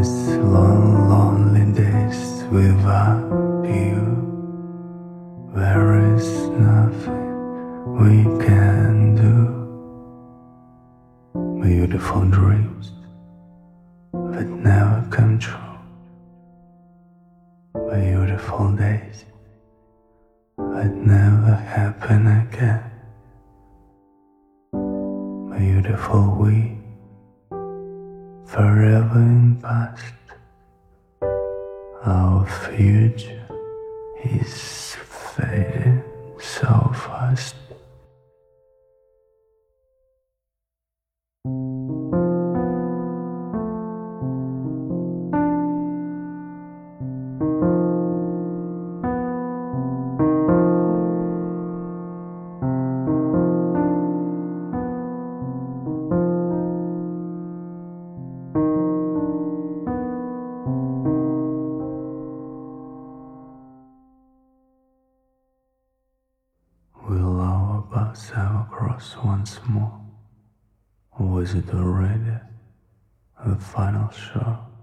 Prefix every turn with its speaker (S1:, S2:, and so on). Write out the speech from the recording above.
S1: these long, lonely days without you, there is nothing we can do. Beautiful dreams that never come true, beautiful days that never happen again. Beautiful we, forever in past. Our future is fading so fast. Will our paths ever cross once more? Or was it already the final show?